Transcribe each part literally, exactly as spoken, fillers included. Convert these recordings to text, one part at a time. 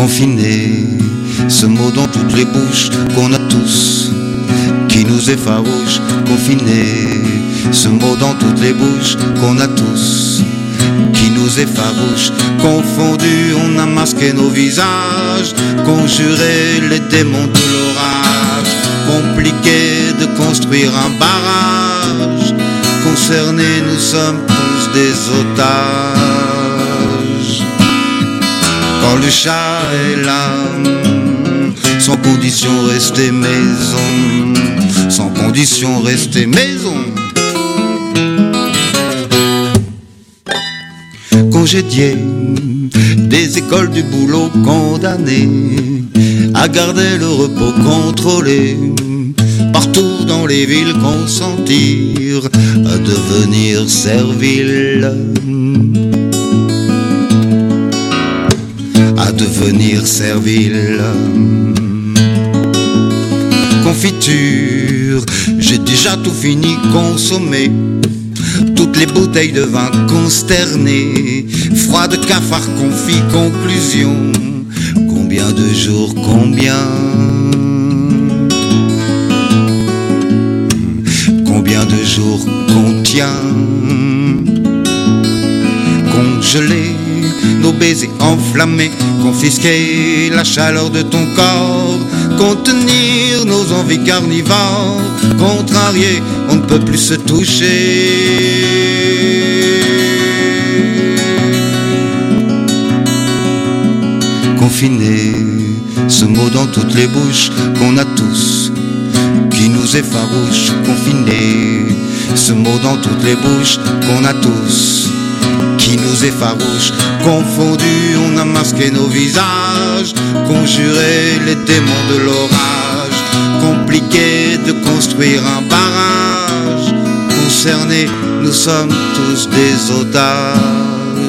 Confiné, ce mot dans toutes les bouches qu'on a tous, qui nous effarouche. Confiné, ce mot dans toutes les bouches qu'on a tous, qui nous effarouche. Confondus, on a masqué nos visages, conjuré les démons de l'orage. Compliqué de construire un barrage, concernés, nous sommes tous des otages. Quand le chat est là, sans condition rester maison, sans condition rester maison. Congédiés des écoles du boulot, condamnés à garder le repos contrôlé, partout dans les villes consentir à devenir servile, à devenir servile. Confiture, j'ai déjà tout fini consommé, toutes les bouteilles de vin consternées, froid de cafard confit, conclusion. Combien de jours, combien? Combien de jours contient? Congeler nos baisers enflammés, confisquer la chaleur de ton corps, contenir nos envies carnivores, contrarier, on ne peut plus se toucher. Confiné, ce mot dans toutes les bouches qu'on a tous, qui nous effarouche. Confiné, ce mot dans toutes les bouches qu'on a tous, qui nous effarouche. Confondus, on a masqué nos visages, conjuré les démons de l'orage. Compliqué de construire un barrage, concernés, nous sommes tous des otages.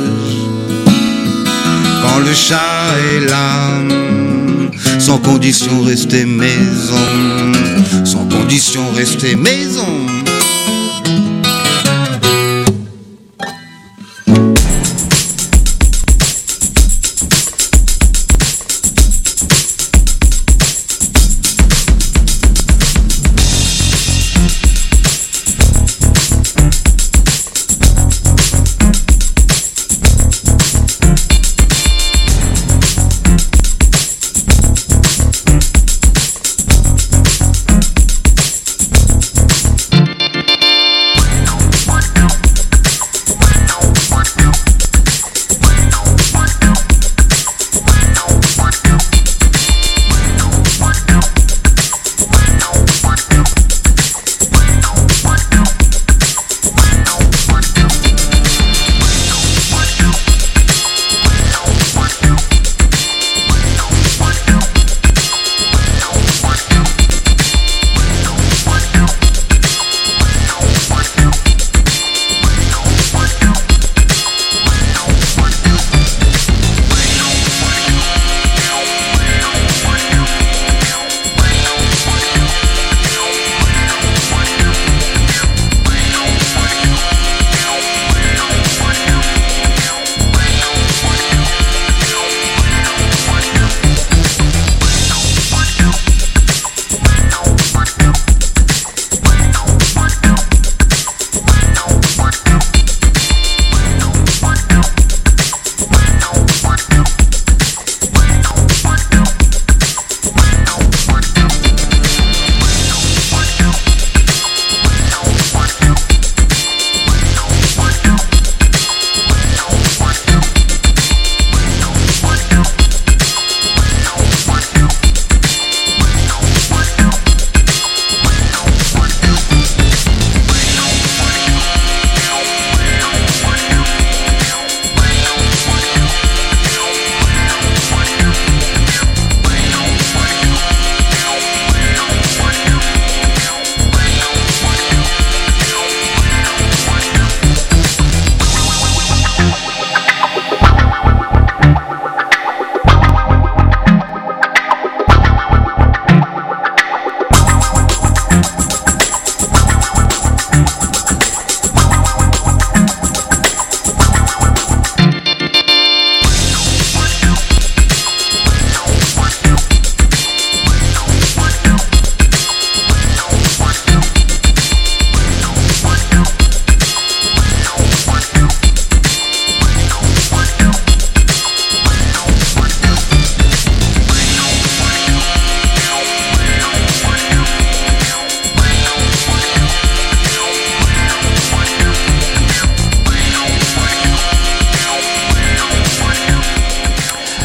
Quand le chat est là, sans condition rester maison, sans condition rester maison.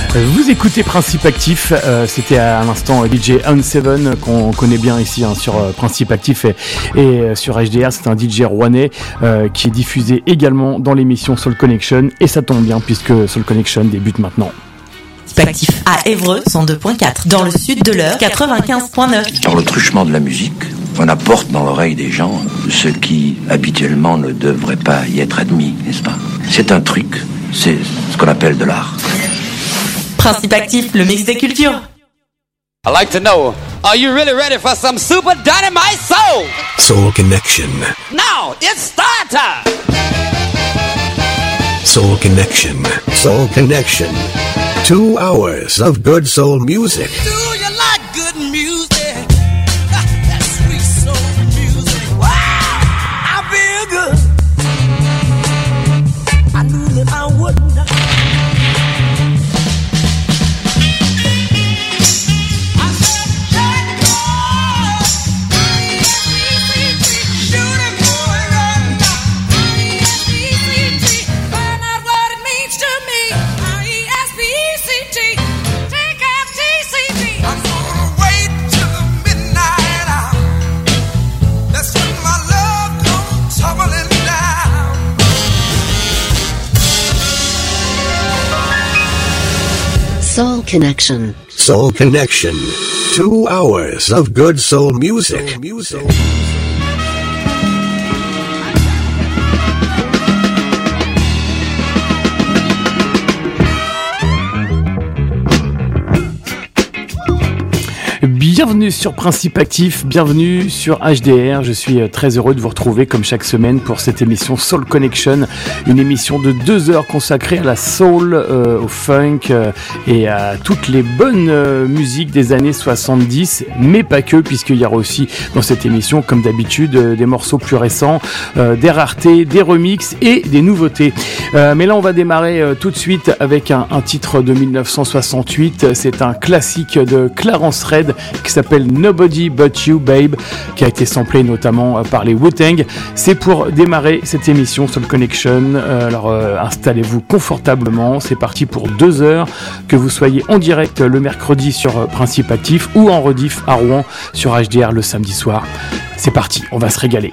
Vous écoutez Principe Actif, euh, c'était à l'instant D J Unseven qu'on connaît bien ici hein, sur euh, Principe Actif et, et euh, sur H D R, c'est un D J rouennais euh, qui est diffusé également dans l'émission Soul Connection et ça tombe bien puisque Soul Connection débute maintenant. Actif à Évreux cent deux virgule quatre, dans le sud de l'Eure quatre-vingt-quinze virgule neuf. Dans le truchement de la musique, on apporte dans l'oreille des gens ce qui habituellement ne devrait pas y être admis, n'est-ce pas? C'est un truc, c'est ce qu'on appelle de l'art. Principe Actif, le mix des cultures. I'd like to know, are you really ready for some super dynamite soul? Soul Connection. Now, it's start time! Soul Connection. Soul Connection. Two hours of good soul music. Do you like good music? That sweet soul music. Wow! I feel good. I knew that I wouldn't die. Soul Connection. Soul Connection. Two hours of good soul music. Soul music. Bienvenue sur Principe Actif, bienvenue sur H D R, je suis très heureux de vous retrouver comme chaque semaine pour cette émission Soul Connection, une émission de deux heures consacrée à la soul, euh, au funk euh, et à toutes les bonnes euh, musiques des années soixante-dix, mais pas que, puisqu'il y aura aussi dans cette émission, comme d'habitude, euh, des morceaux plus récents, euh, des raretés, des remixes et des nouveautés. Euh, mais là on va démarrer euh, tout de suite avec un, un titre de dix-neuf cent soixante-huit, c'est un classique de Clarence Red qui s'appelle Nobody But You Babe, qui a été samplé notamment par les Wu-Tang. C'est pour démarrer cette émission Soul Connection. Euh, alors euh, installez-vous confortablement, c'est parti pour deux heures, que vous soyez en direct le mercredi sur Principe Actif ou en rediff à Rouen sur H D R le samedi soir. C'est parti, on va se régaler.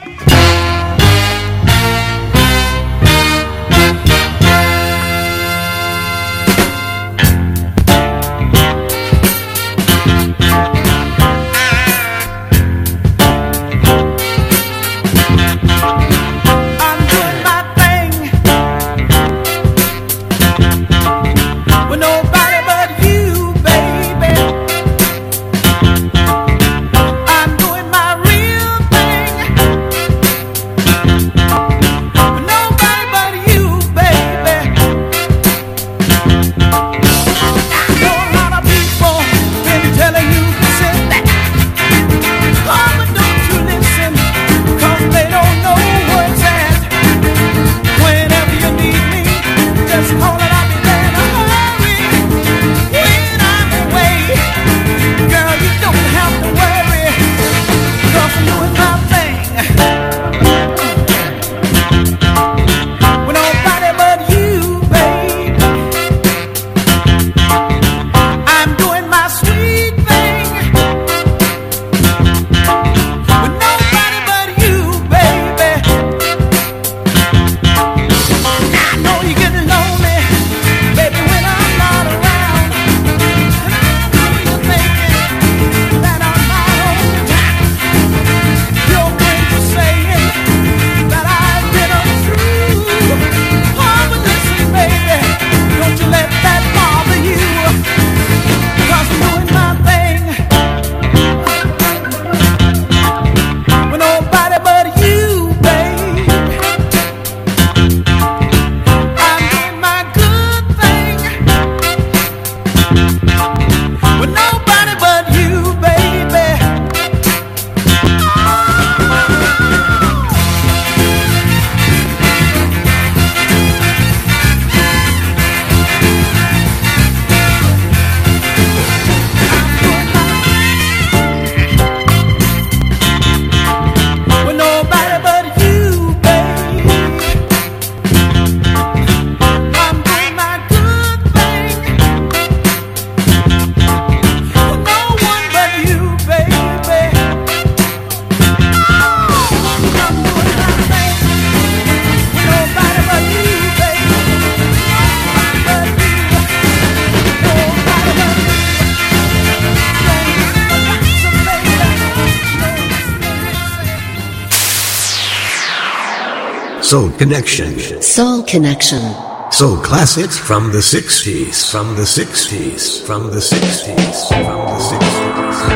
Soul Connection. Soul Connection. Soul classics from the sixties, from the sixties, from the sixties, from the sixties.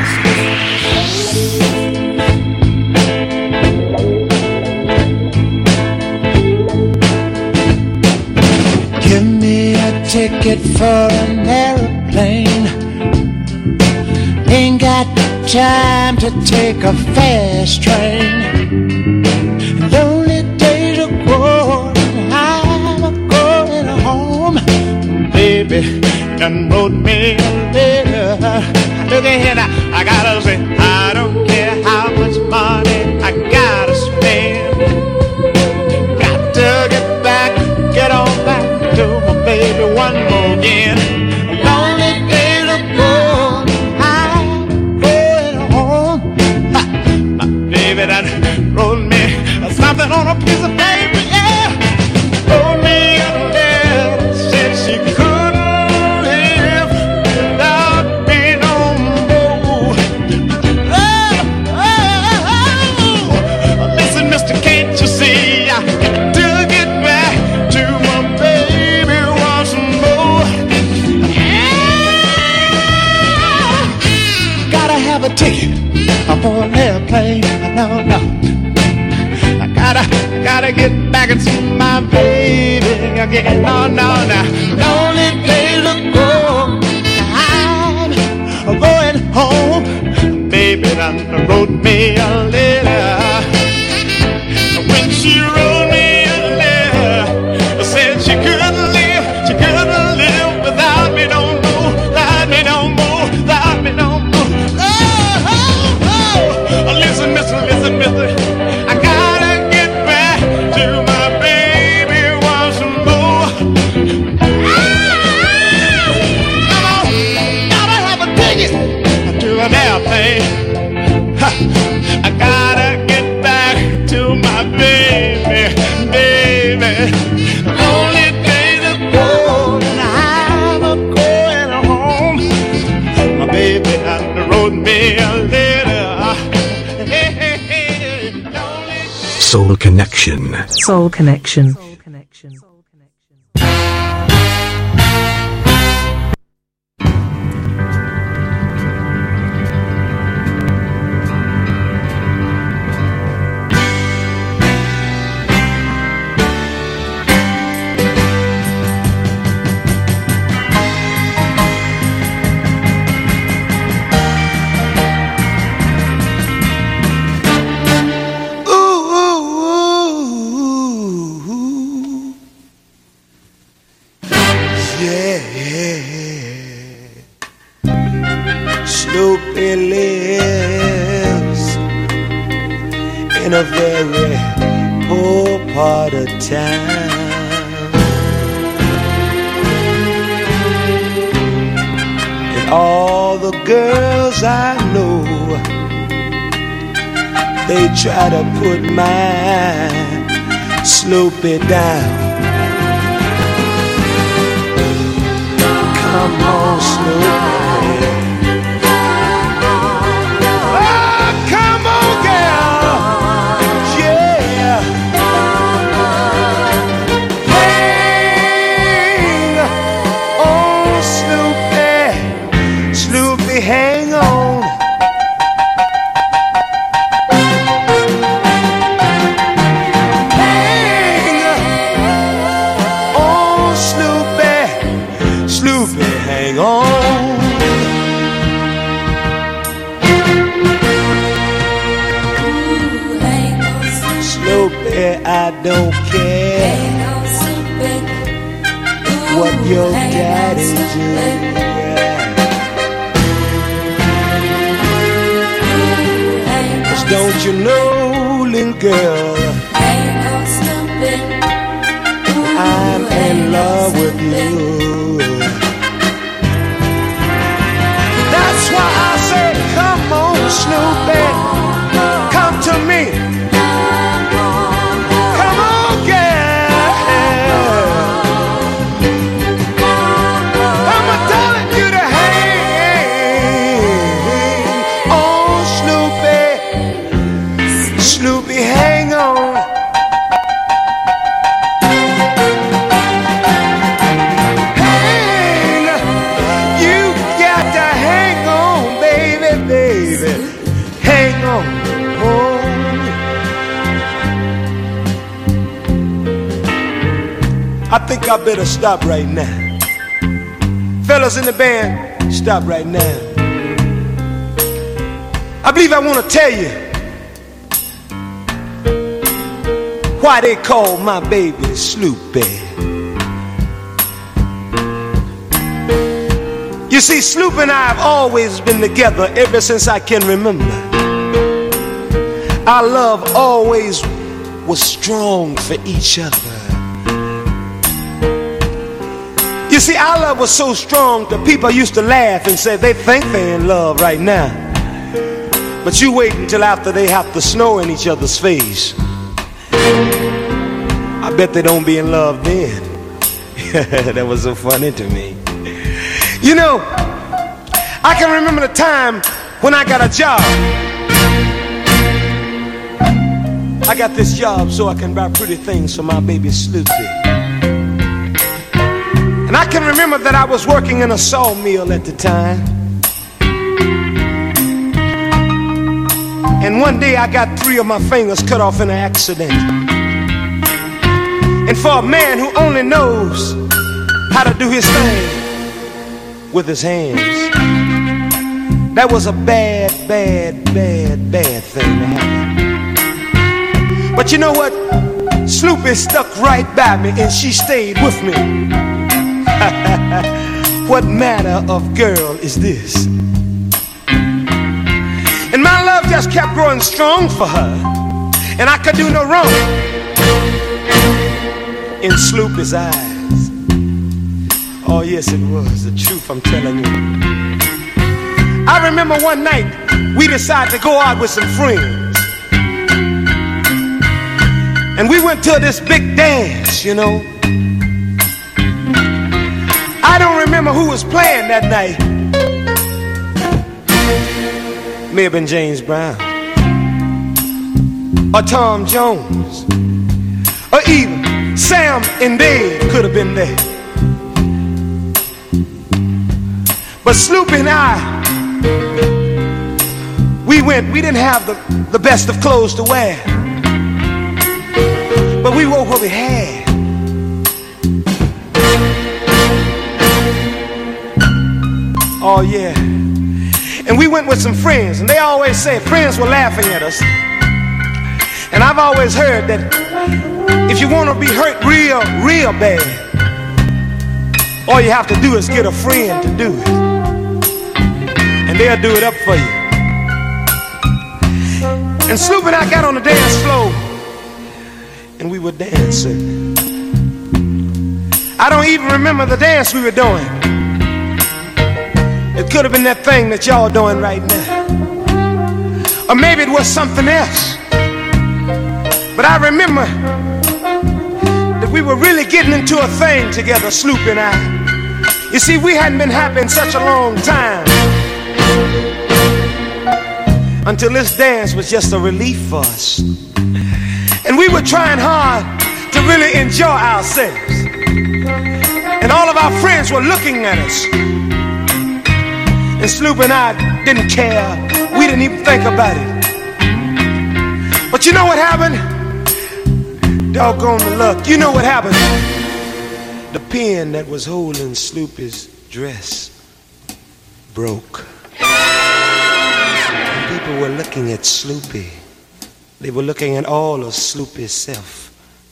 Give me a ticket for an airplane. Ain't got time to take a fast train. Lonely days are gone, I'm going home. Baby, done wrote me a letter. Look at here now, I gotta say, I don't care how much money I gotta spend. Got to get back, get on back to my baby one more again. Lonely days are gone, I'm going home. Ha, my baby done wrote me something on a piece of paper, yeah. Wrote me a letter, said she couldn't live without me no more. Oh, oh, oh. Listen, mister, can't you see? I got to get back to my baby once more. Yeah. Gotta have a ticket for an airplane. No, no. Gotta, gotta get back and see my baby again. No, no, no. Lonely days ago, I'm going home. Baby done wrote me a letter. When she wrote me a letter, said she couldn't live, she couldn't live without me no more, without me no more, without me no more. Oh, oh, oh. Listen, mister, listen, mister. I gotta get back to my baby once more. Come on, gotta have a ticket to an airplane. Ha, I gotta get back to my baby, baby. Only days are gone and I'm going home. My baby done wrote me a letter. Hey, hey, hey, lonely. Soul Connection. Soul Connection. Snoopy lives in a very poor part of town. And all the girls I know, they try to put my Snoopy down. Come on, Snoopy. Hang on. Hang on, Snoopy. Snoopy, hang on. Snoopy, I don't care what your daddy did. Don't you know, little girl, I'm in love with you. That's why I say, come on, Snoopy, come to me. Come on, girl. I'm telling you to hang on, Snoopy. Snoopy, hang on. I think I better stop right now. Fellas in the band, stop right now. I believe I want to tell you why they call my baby Sloopy. You see, Sloop and I have always been together ever since I can remember. Our love always was strong for each other. You see, our love was so strong that people used to laugh and say they think they're in love right now. But you wait until after they have to snow in each other's face. I bet they don't be in love then. That was so funny to me. You know, I can remember the time when I got a job. I got this job so I can buy pretty things for my baby Sloopy. And I can remember that I was working in a sawmill at the time. And one day I got three of my fingers cut off in an accident. And for a man who only knows how to do his thing with his hands, that was a bad, bad, bad, bad thing to happen. But you know what? Sloopy stuck right by me and she stayed with me. What manner of girl is this? And my love just kept growing strong for her, and I could do no wrong in Sloopy's eyes. Oh yes, it was the truth, I'm telling you. I remember one night we decided to go out with some friends. And we went to this big dance, you know. I don't remember who was playing that night. May have been James Brown, or Tom Jones, or even Sam and Dave could have been there. But Sloopy and I, we went, we didn't have the, the best of clothes to wear, but we wore what we had. Oh yeah. And we went with some friends, and they always say friends were laughing at us. And I've always heard that if you want to be hurt real, real bad, all you have to do is get a friend to do it, and they'll do it up for you. And Sloop and I got on the dance floor, and we were dancing. I don't even remember the dance we were doing. It could have been that thing that y'all doing right now, or maybe it was something else. But I remember that we were really getting into a thing together, Sloop and I. You see, we hadn't been happy in such a long time, until this dance was just a relief for us. And we were trying hard to really enjoy ourselves, and all of our friends were looking at us. And Sloop and I didn't care. We didn't even think about it. But you know what happened? Doggone the luck. You know what happened? The pin that was holding Sloopy's dress broke. And people were looking at Sloopy. They were looking at all of Sloopy's self.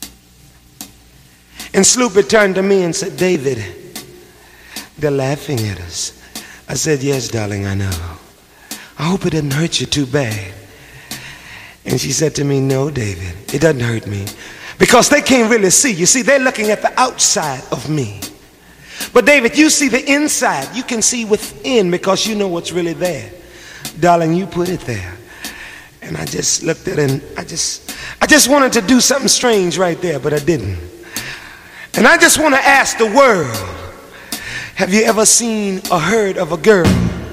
And Sloopy turned to me and said, "David, they're laughing at us." I said, "Yes, darling, I know. I hope it didn't hurt you too bad." And she said to me, "No, David, it doesn't hurt me, because they can't really see. You see, they're looking at the outside of me. But David, you see the inside. You can see within, because you know what's really there. Darling, you put it there." And I just looked at it, and I just, I just wanted to do something strange right there, but I didn't. And I just want to ask the world, have you ever seen or heard of a girl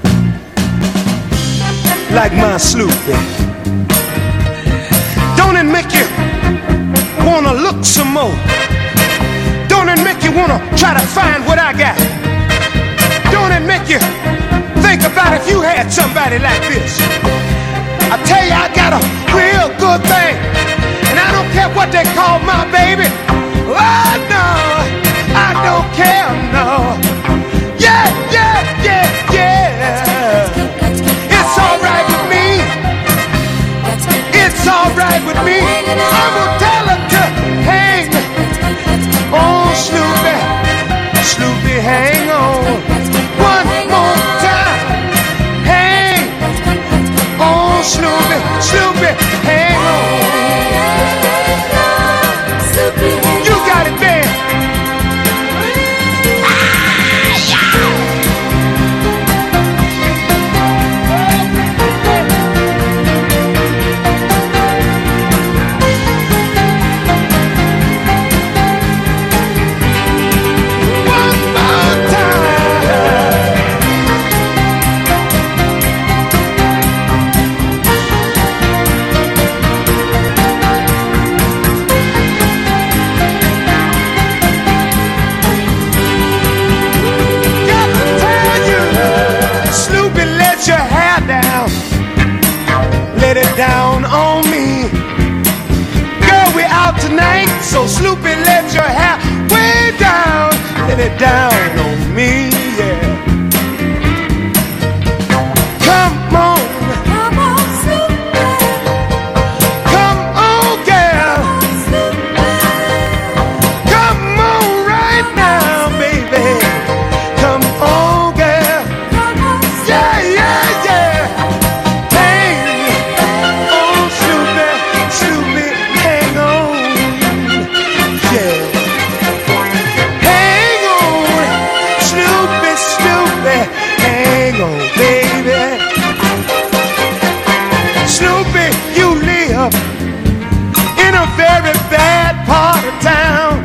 like my Sloopy? Don't it make you want to look some more? Don't it make you want to try to find what I got? Don't it make you think about if you had somebody like this? I tell you, I got a real good thing, and I don't care what they call my baby. Oh no! So Snoopy, let your hair way down, let it down on me, yeah. Come on, come on, Snoopy. Come on, girl. Come on right now, baby. Come on, girl. Yeah, yeah, yeah. Hang on, Snoopy, Snoopy, hang on. Yeah. Hang on, Snoopy, Snoopy, hang on, baby. Snoopy, you live in a very bad part of town.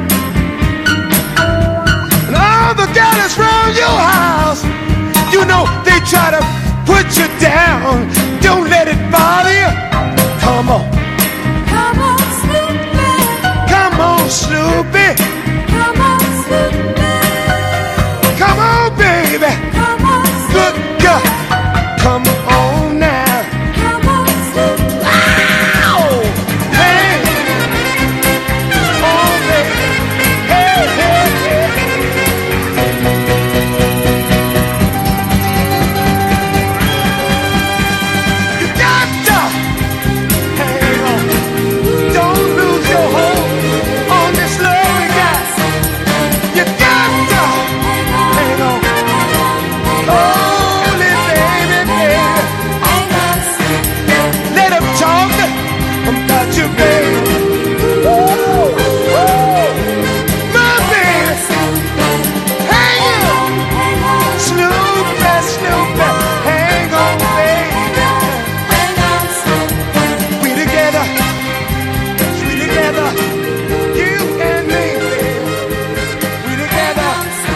And all the gals around your house, you know they try to put you down. Don't let it bother you. Come on. Come on, Snoopy. Come on, Snoopy. Come on, Snoopy. Come on, baby. Come on, Snoopy. Good girl. Come on now. Come on, Snoopy. Ow! Hey. Oh, baby. Hey, hey, hey. You got to hang on. Don't lose your hold on this love we got. You got to hang on. Hold it, baby, baby. Let them talk about you, baby. Woo, woo. My baby. Hang on. Snoopy, Snoopy. Hang on, baby. We together. We together. You and me, baby. We together.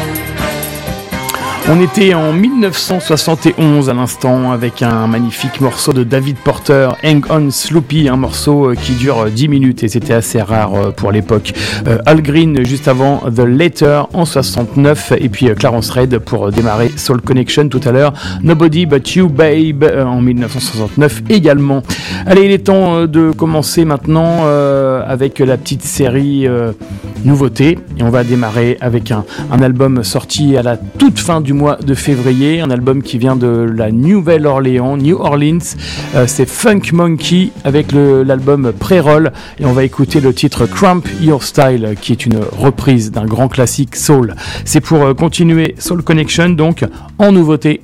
On était en dix-neuf cent soixante et onze à l'instant avec un magnifique morceau de David Porter, Hang On Sloopy, un morceau euh, qui dure euh, dix minutes et c'était assez rare euh, pour l'époque. Euh, Al Green juste avant The Letter en soixante-neuf et puis euh, Clarence Red pour euh, démarrer Soul Connection tout à l'heure. Nobody But You Babe euh, en dix-neuf cent soixante-neuf également. Allez, il est temps euh, de commencer maintenant euh, avec la petite série euh, nouveautés et on va démarrer avec un, un album sorti à la toute fin du mois de février, un album qui vient de la Nouvelle-Orléans, New Orleans. Euh, c'est Funk Monkey avec le, l'album Pré-Roll et on va écouter le titre Cramp Your Style qui est une reprise d'un grand classique soul. C'est pour euh, continuer Soul Connection donc en nouveauté.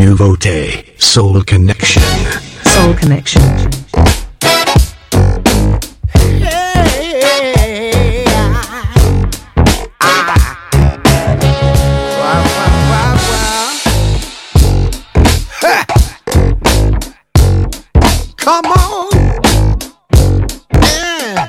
Nouveauté, Soul Connection. Soul Connection. Come on. Yeah.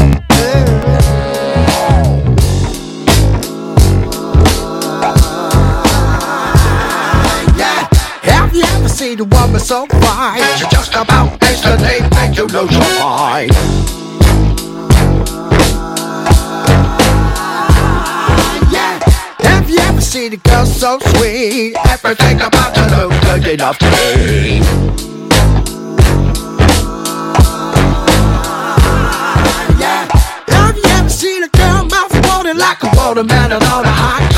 Yeah. Have you ever seen a woman so fine? She just about instantly make you lose your mind. Yeah. Have you ever seen a girl so sweet? Everything about her looks good enough to me. Seen a girl mouth watering like a watermelon on a hot